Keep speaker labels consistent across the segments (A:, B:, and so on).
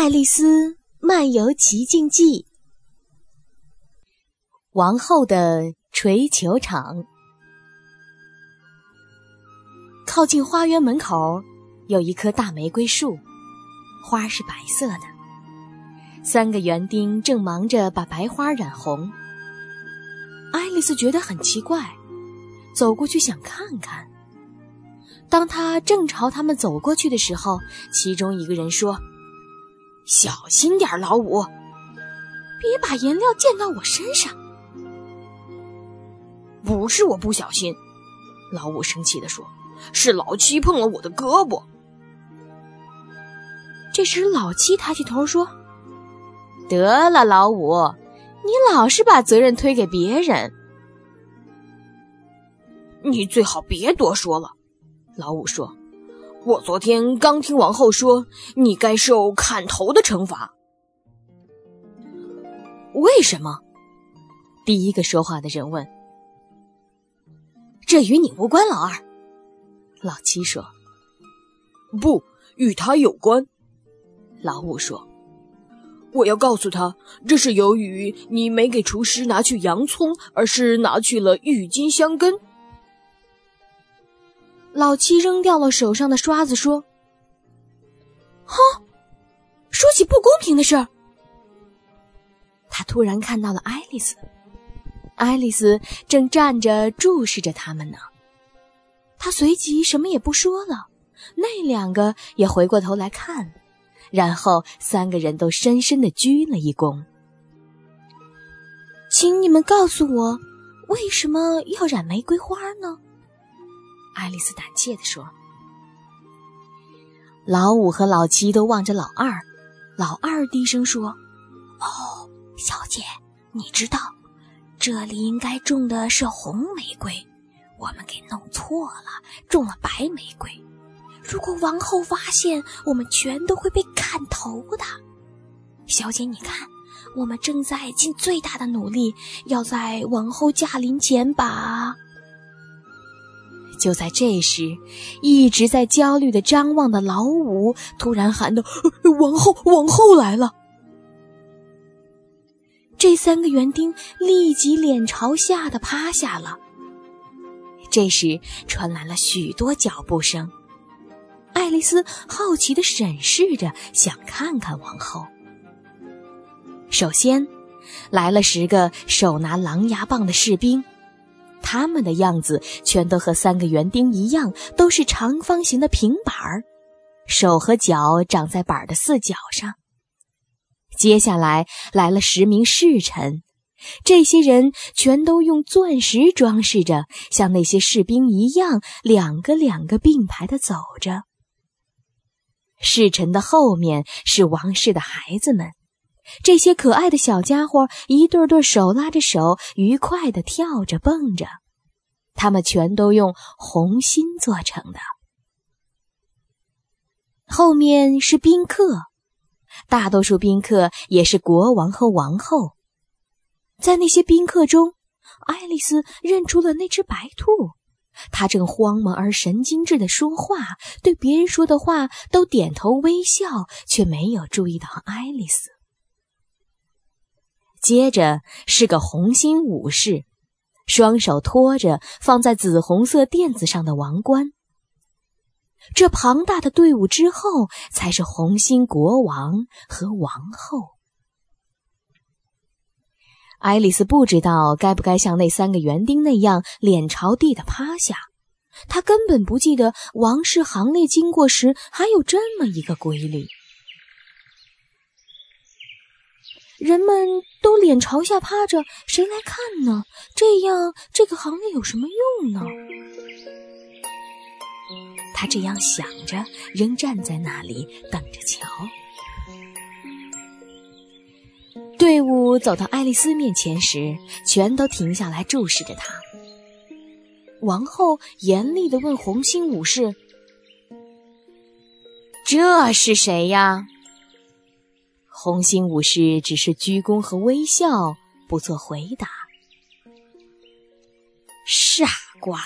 A: 爱丽丝漫游奇境记》。王后的锤球场。靠近花园门口有一棵大玫瑰树，花是白色的。3个园丁正忙着把白花染红。爱丽丝觉得很奇怪，走过去想看看。当她正朝他们走过去的时候，其中一个人说：“小心点，老五，别把颜料溅到我身上。”“
B: 不是我不小心。”老五生气地说，“是老七碰了我的胳膊。”
A: 这时老七抬起头说：“得了，老五，你老是把责任推给别人。”“
B: 你最好别多说了。”老五说，“我昨天刚听王后说，你该受砍头的惩罚。”“
A: 为什么？”第一个说话的人问。“这与你无关，老二。”老七说。
B: “不，与他有关。”
A: 老五说。
B: “我要告诉他，这是由于你没给厨师拿去洋葱，而是拿去了郁金香根。”
A: 老七扔掉了手上的刷子说：“哼，说起不公平的事儿。”他突然看到了爱丽丝，爱丽丝正站着注视着他们呢。他随即什么也不说了，那2个也回过头来看，然后3个人都深深地鞠了一躬。“请你们告诉我，为什么要染玫瑰花呢？”爱丽丝胆怯地说。老五和老七都望着老二，老二低声说：“哦，小姐，你知道，这里应该种的是红玫瑰，我们给弄错了，种了白玫瑰。如果王后发现，我们全都会被砍头的。小姐，你看，我们正在尽最大的努力，要在王后驾临前把……”就在这时，一直在焦虑地张望的老五突然喊道：“王后来了！”这3个园丁立即脸朝下地趴下了。这时传来了许多脚步声，爱丽丝好奇地审视着，想看看王后。首先来了10个手拿狼牙棒的士兵，他们的样子全都和3个园丁一样，都是长方形的平板儿，手和脚长在板的4角上。接下来来了10名侍臣，这些人全都用钻石装饰着，像那些士兵一样，2个2个并排地走着。侍臣的后面是王室的孩子们，这些可爱的小家伙一对对手拉着手，愉快地跳着蹦着，他们全都用红心做成的。后面是宾客，大多数宾客也是国王和王后。在那些宾客中，爱丽丝认出了那只白兔，它正慌忙而神经质地说话，对别人说的话都点头微笑，却没有注意到爱丽丝。接着是个红心武士，双手托着放在紫红色垫子上的王冠。这庞大的队伍之后，才是红心国王和王后。爱丽丝不知道该不该像那3个园丁那样脸朝地的趴下，她根本不记得王室行列经过时还有这么一个规律。人们都脸朝下趴着，谁来看呢？这样这个行列有什么用呢？他这样想着，仍站在那里等着瞧。队伍走到爱丽丝面前时，全都停下来注视着她。王后严厉地问红心武士：“这是谁呀？”红心武士只是鞠躬和微笑，不做回答。傻瓜！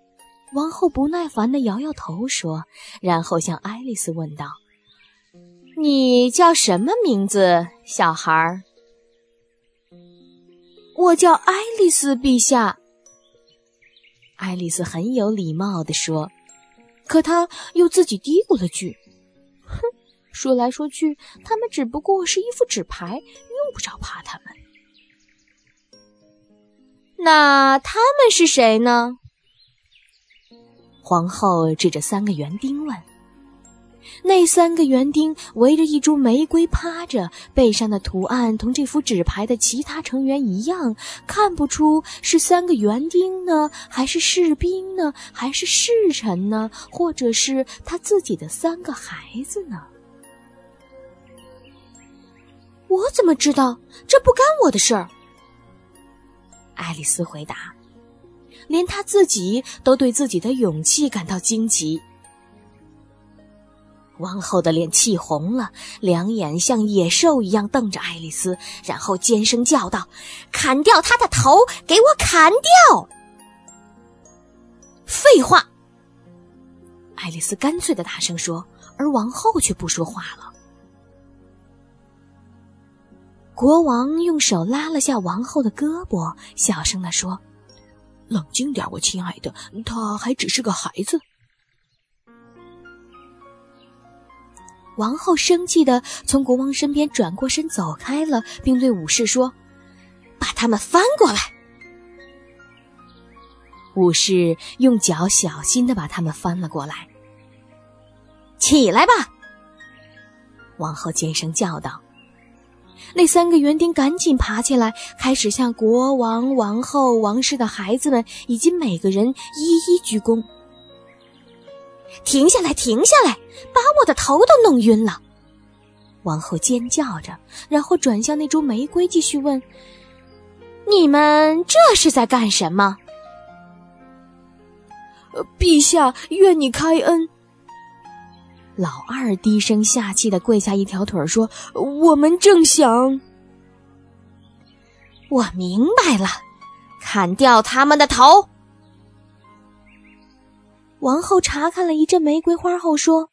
A: 王后不耐烦地摇摇头说，然后向爱丽丝问道：“ 你叫什么名字，小孩儿？
B: 我叫爱丽丝，陛下。
A: 爱丽丝很有礼貌地说，
B: 可她又自己嘀咕了句：“
A: 哼，说来说去，他们只不过是一副纸牌，用不着怕他们。”那他们是谁呢？皇后指着3个园丁问。那3个园丁围着一株玫瑰趴着，背上的图案同这幅纸牌的其他成员一样，看不出是3个园丁呢，还是士兵呢，还是侍臣呢，或者是他自己的3个孩子呢。
B: 我怎么知道？这不干我的事儿。
A: 爱丽丝回答，连她自己都对自己的勇气感到惊奇。王后的脸气红了，两眼像野兽一样瞪着爱丽丝，然后尖声叫道：“砍掉她的头，给我砍掉！”
B: 废话！
A: 爱丽丝干脆地大声说，而王后却不说话了。国王用手拉了下王后的胳膊，小声地说：“
B: 冷静点，我亲爱的，他还只是个孩子。”
A: 王后生气地从国王身边转过身走开了，并对武士说：“把他们翻过来。”武士用脚小心地把他们翻了过来。“起来吧！”王后尖声叫道。那3个园丁赶紧爬起来，开始向国王、王后、王室的孩子们以及每个人一一鞠躬。“停下来，停下来，把我的头都弄晕了！”王后尖叫着，然后转向那株玫瑰继续问：“你们这是在干什么？”“
B: 陛下，愿你开恩。”
A: 老二低声下气地跪下一条腿说：“我们正想……”“我明白了，砍掉他们的头。”王后查看了一阵玫瑰花后说：“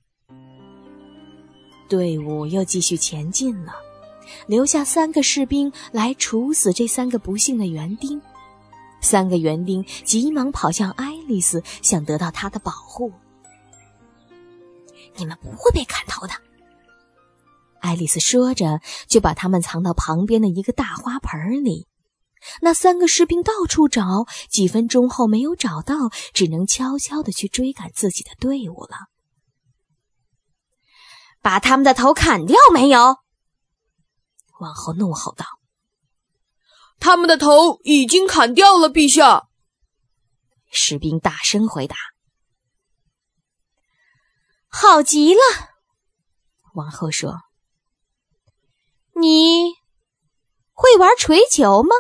A: 队伍又继续前进了，留下3个士兵来处死这3个不幸的园丁。”3个园丁急忙跑向爱丽丝，想得到她的保护。“你们不会被砍头的。”爱丽丝说着，就把他们藏到旁边的一个大花盆里。那3个士兵到处找，几分钟后没有找到，只能悄悄地去追赶自己的队伍了。“把他们的头砍掉没有？”王后怒吼道。
B: “他们的头已经砍掉了，陛下。”
A: 士兵大声回答。“好极了！”王后说。“你会玩锤球吗？”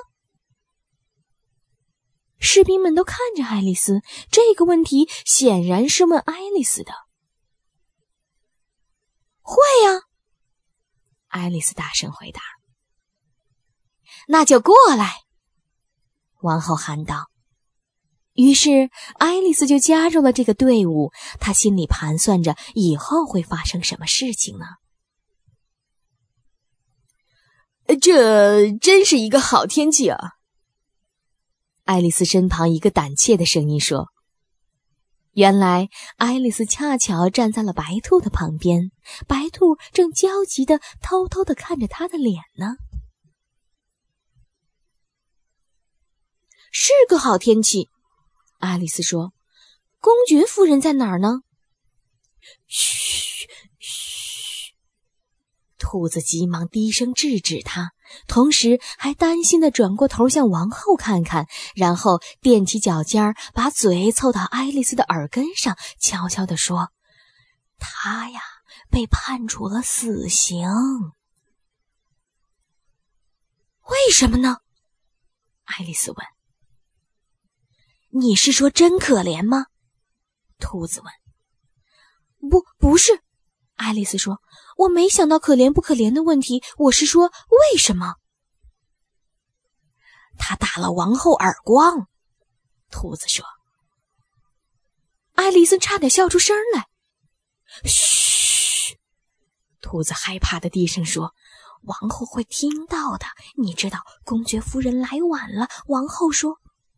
A: 士兵们都看着爱丽丝，这个问题显然是问爱丽丝的。“会呀！”爱丽丝大声回答。“那就过来！”王后喊道。于是爱丽丝就加入了这个队伍，她心里盘算着以后会发生什么事情呢？“
B: 这真是一个好天气啊！”
A: 爱丽丝身旁一个胆怯的声音说。原来爱丽丝恰巧站在了白兔的旁边，白兔正焦急地偷偷地看着她的脸呢。“是个好天气。”爱丽丝说，“公爵夫人在哪儿呢？”“嘘，嘘！”兔子急忙低声制止她，同时还担心地转过头向王后看看，然后踮起脚尖，把嘴凑到爱丽丝的耳根上，悄悄地说：“她呀，被判处了死刑。”“为什么呢？”爱丽丝问。“你是说真可怜吗？”兔子问。“不是。”爱丽丝说，“我没想到可怜不可怜的问题，我是说为什么？”“他打了王后耳光。”兔子说。爱丽丝差点笑出声来。“嘘！” 兔子害怕地低声说：“王后会听到的，你知道公爵夫人来晚了。”王后说：“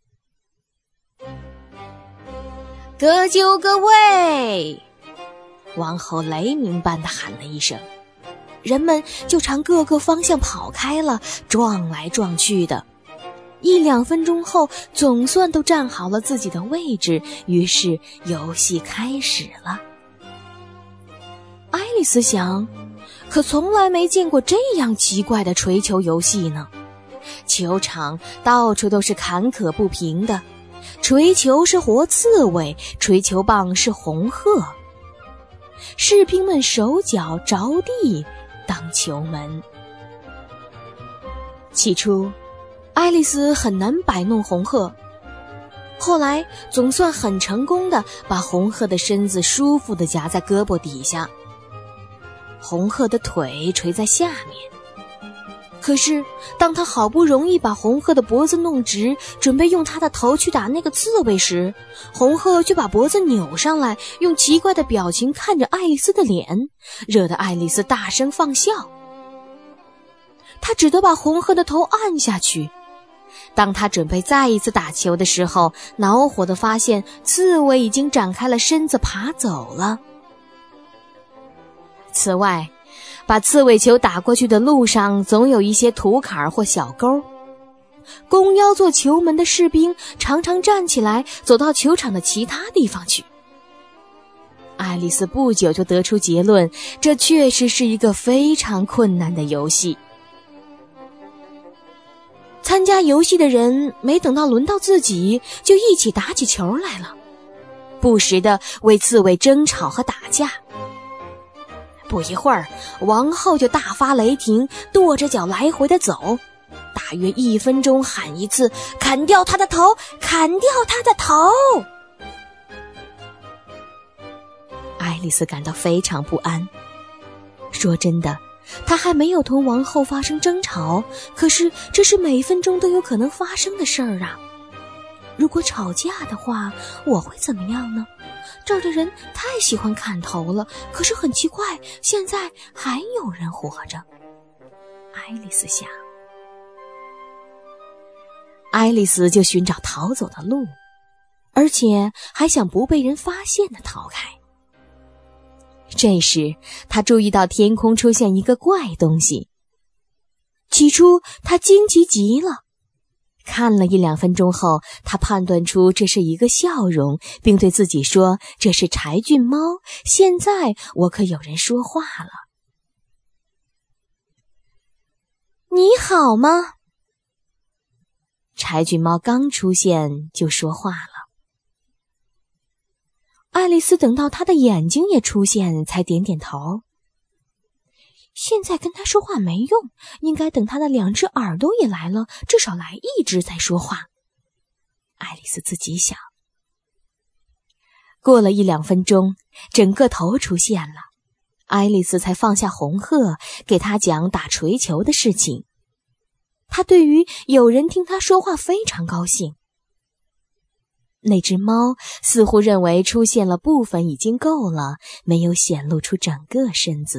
B: 各就各位！”
A: 王后雷鸣般地喊了一声，人们就朝各个方向跑开了，撞来撞去的。1-2分钟后，总算都站好了自己的位置，于是游戏开始了。爱丽丝想，可从来没见过这样奇怪的锤球游戏呢。球场到处都是坎坷不平的，锤球是活刺猬，锤球棒是红鹤。士兵们手脚着地当球门。起初，爱丽丝很难摆弄红鹤，后来总算很成功地把红鹤的身子舒服地夹在胳膊底下，红鹤的腿垂在下面。可是当她好不容易把红鹤的脖子弄直，准备用她的头去打那个刺猬时，红鹤却把脖子扭上来，用奇怪的表情看着爱丽丝的脸，惹得爱丽丝大声放笑。她只得把红鹤的头按下去。当他准备再一次打球的时候，恼火地发现刺猬已经展开了身子爬走了。此外，把刺猬球打过去的路上总有一些土坎或小沟，弓腰做球门的士兵常常站起来走到球场的其他地方去。爱丽丝不久就得出结论，这确实是一个非常困难的游戏。参加游戏的人没等到轮到自己，就一起打起球来了，不时地为刺猬争吵和打架。不一会儿，王后就大发雷霆，跺着脚来回地走，大约1分钟喊一次：“砍掉他的头，砍掉他的头！”爱丽丝感到非常不安。说真的，她还没有同王后发生争吵，可是这是每分钟都有可能发生的事儿啊。如果吵架的话，我会怎么样呢？这儿的人太喜欢砍头了，可是很奇怪，现在还有人活着。爱丽丝想。爱丽丝就寻找逃走的路，而且还想不被人发现地逃开。这时，她注意到天空出现一个怪东西。起初，她惊奇极了。看了1-2分钟后，她判断出这是一个笑容，并对自己说：“这是柴郡猫，现在我可有人说话了。”“你好吗？”柴郡猫刚出现就说话了。爱丽丝等到他的眼睛也出现，才点点头。现在跟他说话没用，应该等他的2只耳朵也来了，至少来1只再说话。爱丽丝自己想。过了1-2分钟，整个头出现了，爱丽丝才放下红鹤，给他讲打锤球的事情。她对于有人听她说话非常高兴。那只猫似乎认为出现了部分已经够了，没有显露出整个身子。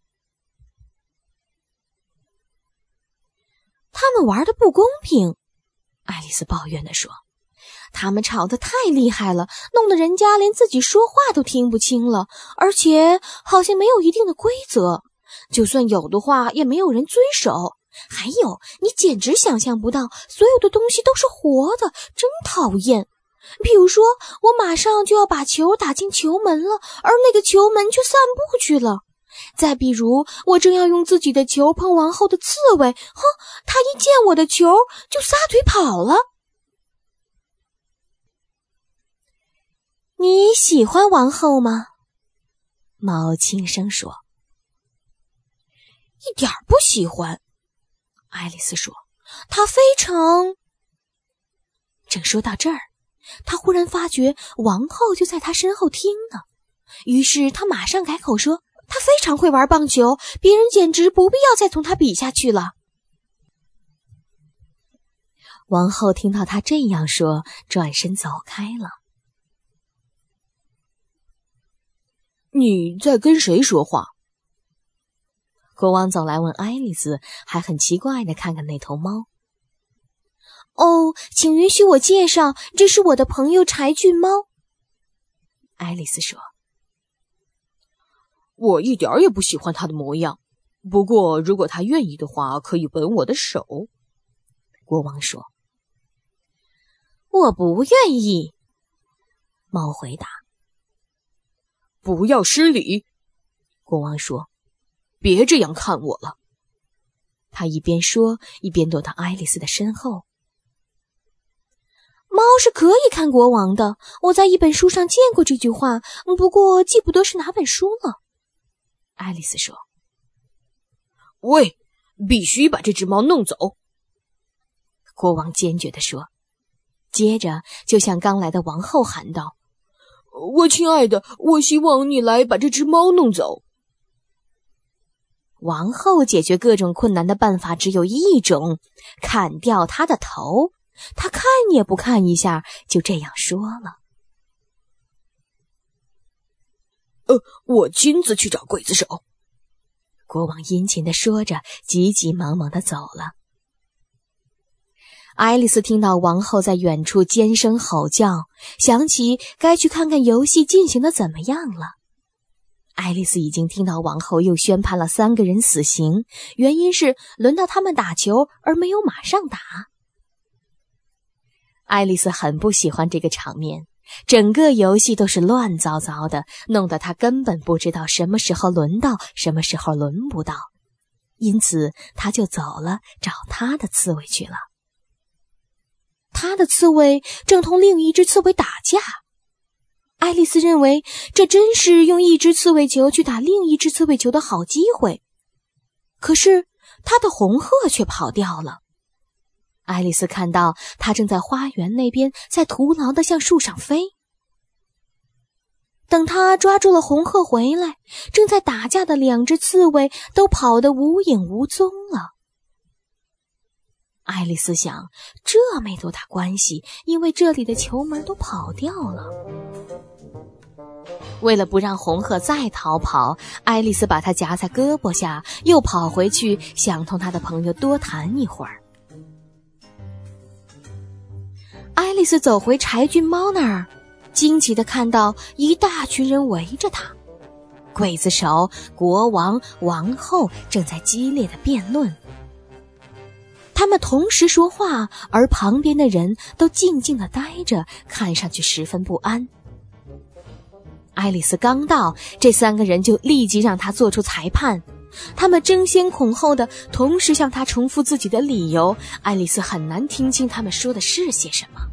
A: 他们玩得不公平，爱丽丝抱怨地说。他们吵得太厉害了，弄得人家连自己说话都听不清了，而且好像没有一定的规则，就算有的话也没有人遵守。还有，你简直想象不到，所有的东西都是活的，真讨厌。比如说，我马上就要把球打进球门了，而那个球门却散步去了。再比如，我正要用自己的球碰王后的刺猬，他一见我的球就撒腿跑了。你喜欢王后吗？猫轻声说。一点不喜欢，爱丽丝说。她非常……正说到这儿，她忽然发觉王后就在她身后听呢，于是她马上改口说，她非常会玩棒球，别人简直不必要再同她比下去了。王后听到她这样说，转身走开了。
B: 你在跟谁说话？
A: 国王走来问爱丽丝，还很奇怪地看看那头猫。
C: 哦，请允许我介绍，这是我的朋友柴郡猫。
A: 爱丽丝说。
B: 我一点也不喜欢它的模样，不过如果它愿意的话，可以吻我的手。
A: 国王说。
C: 我不愿意，
A: 猫回答。
B: 不要失礼，
A: 国王说。
B: 别这样看我了。
A: 他一边说，一边躲到爱丽丝的身后。
C: 猫是可以看国王的，我在一本书上见过这句话，不过记不得是哪本书了。
A: 爱丽丝说。
B: 喂，必须把这只猫弄走，
A: 国王坚决地说。接着就向刚来的王后喊道：
B: 我亲爱的，我希望你来把这只猫弄走。
A: 王后解决各种困难的办法只有一种，砍掉他的头。她看也不看一下，就这样说了。
B: 我亲自去找刽子手。
A: 国王殷勤地说着，急急忙忙地走了。爱丽丝听到王后在远处尖声吼叫，想起该去看看游戏进行得怎么样了。爱丽丝已经听到王后又宣判了3个人死刑，原因是轮到他们打球而没有马上打。爱丽丝很不喜欢这个场面，整个游戏都是乱糟糟的，弄得她根本不知道什么时候轮到，什么时候轮不到。因此她就走了，找她的刺猬去了。
C: 她的刺猬正同另一只刺猬打架。爱丽丝认为这真是用一只刺猬球去打另一只刺猬球的好机会。可是她的红鹤却跑掉了。
A: 爱丽丝看到它正在花园那边在徒劳地向树上飞。
C: 等她抓住了红鹤回来，正在打架的2只刺猬都跑得无影无踪了。
A: 爱丽丝想，这没多大关系，因为这里的球门都跑掉了。为了不让红鹤再逃跑，爱丽丝把它夹在胳膊下，又跑回去想同她的朋友多谈一会儿。
C: 爱丽丝走回柴郡猫那儿，惊奇地看到一大群人围着她。
A: 刽子手、国王、王后正在激烈的辩论。他们同时说话，而旁边的人都静静地呆着，看上去十分不安。爱丽丝刚到，这3个人就立即让她做出裁判。他们争先恐后的同时向她重复自己的理由，爱丽丝很难听清他们说的是些什么。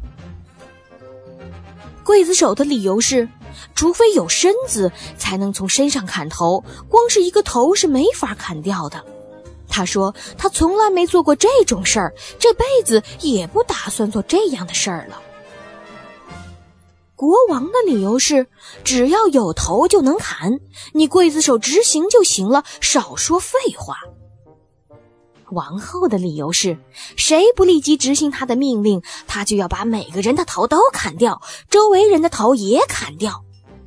C: 刽子手的理由是，除非有身子才能从身上砍头，光是一个头是没法砍掉的。他说他从来没做过这种事儿，这辈子也不打算做这样的事儿了。国王的理由是，只要有头就能砍，你刽子手执行就行了，少说废话。王后的理由是，谁不立即执行他的命令，他就要把每个人的头都砍掉，周围人的头也砍掉。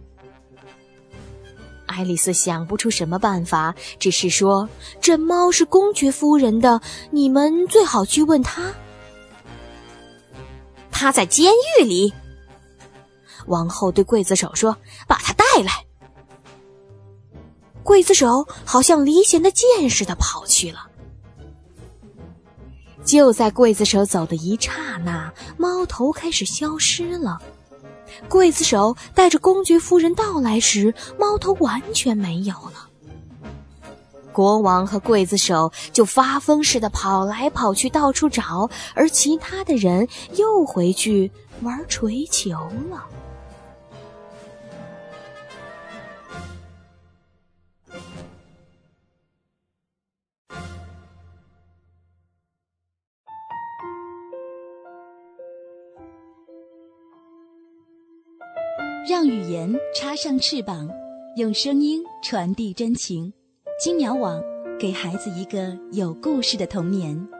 A: 爱丽丝想不出什么办法，只是说，这猫是公爵夫人的，你们最好去问她。
C: 她在监狱里。王后对刽子手说，把她带来。刽子手好像离弦的箭似的跑去了。
A: 就在刽子手走的一刹那，猫头开始消失了。
C: 刽子手带着公爵夫人到来时，猫头完全没有了。
A: 国王和刽子手就发疯似的跑来跑去，到处找，而其他的人又回去玩锤球了。
D: 让语言插上翅膀，用声音传递真情。金苗网，给孩子一个有故事的童年。